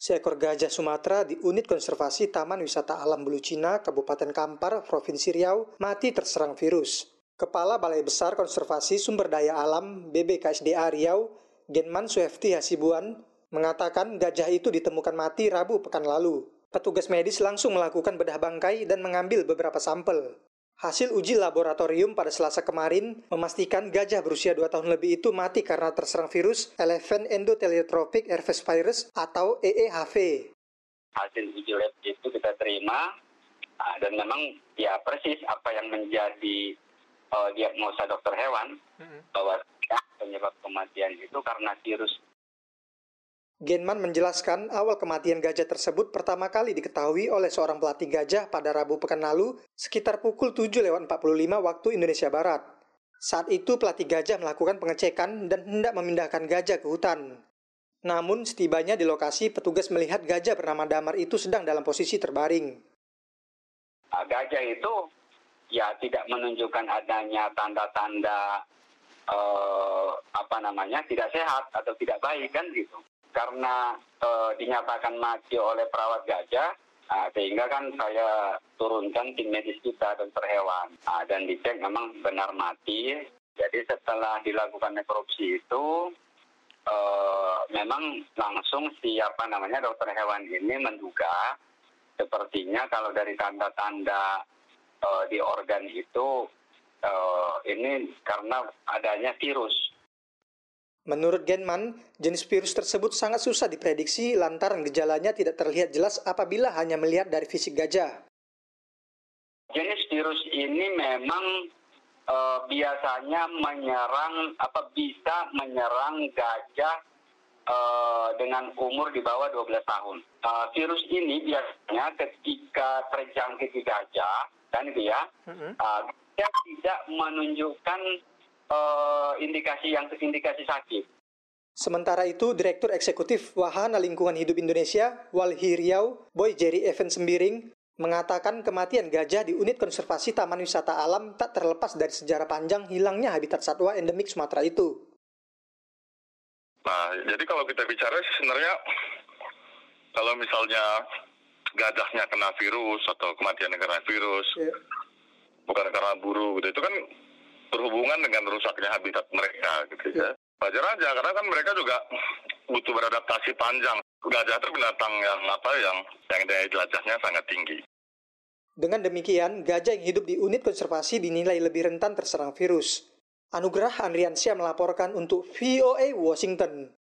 Seekor gajah Sumatera di unit konservasi Taman Wisata Alam Bulu Cina, Kabupaten Kampar, Provinsi Riau, mati terserang virus. Kepala Balai Besar Konservasi Sumber Daya Alam BBKSDA Riau, Genman Suefti Hasibuan, mengatakan gajah itu ditemukan mati Rabu pekan lalu. Petugas medis langsung melakukan bedah bangkai dan mengambil beberapa sampel. Hasil uji laboratorium pada Selasa kemarin memastikan gajah berusia 2 tahun lebih itu mati karena terserang virus Elephant Endotheliotrophic Herpes Virus atau EEHV. Hasil uji lab itu kita terima dan memang ya persis apa yang menjadi diagnosa dokter hewan bahwa penyebab kematian itu karena virus. Genman menjelaskan awal kematian gajah tersebut pertama kali diketahui oleh seorang pelatih gajah pada Rabu pekan lalu sekitar pukul 7.45 waktu Indonesia Barat. Saat itu pelatih gajah melakukan pengecekan dan hendak memindahkan gajah ke hutan. Namun setibanya di lokasi petugas melihat gajah bernama Damar itu sedang dalam posisi terbaring. Gajah itu ya tidak menunjukkan adanya tanda-tanda tidak sehat atau tidak baik kan gitu. Karena dinyatakan mati oleh perawat gajah, sehingga kan saya turunkan tim medis kita, dokter hewan, dan dicek memang benar mati. Jadi setelah dilakukan nekropsi itu, memang langsung dokter hewan ini menduga, sepertinya kalau dari tanda-tanda di organ itu, ini karena adanya virus. Menurut Genman, jenis virus tersebut sangat susah diprediksi lantaran gejalanya tidak terlihat jelas apabila hanya melihat dari fisik gajah. Jenis virus ini memang biasanya bisa menyerang gajah dengan umur di bawah 12 tahun. Virus ini biasanya ketika terjangkit di gajah, gajah tidak menunjukkan indikasi sakit. Sementara itu, Direktur Eksekutif Wahana Lingkungan Hidup Indonesia, Walhi Riau, Boy Jerry Evans Sembiring, mengatakan kematian gajah di unit konservasi Taman Wisata Alam tak terlepas dari sejarah panjang hilangnya habitat satwa endemik Sumatera itu. Nah, jadi kalau kita bicara sebenarnya, kalau misalnya gajahnya kena virus atau kematiannya karena virus, bukan karena buru gitu, itu kan berhubungan dengan rusaknya habitat mereka gitu ya. Wajar aja karena kan mereka juga butuh beradaptasi panjang. Gajah itu binatang yang daya jelajahnya sangat tinggi. Dengan demikian, gajah yang hidup di unit konservasi dinilai lebih rentan terserang virus. Anugerah Andriansyah melaporkan untuk VOA Washington.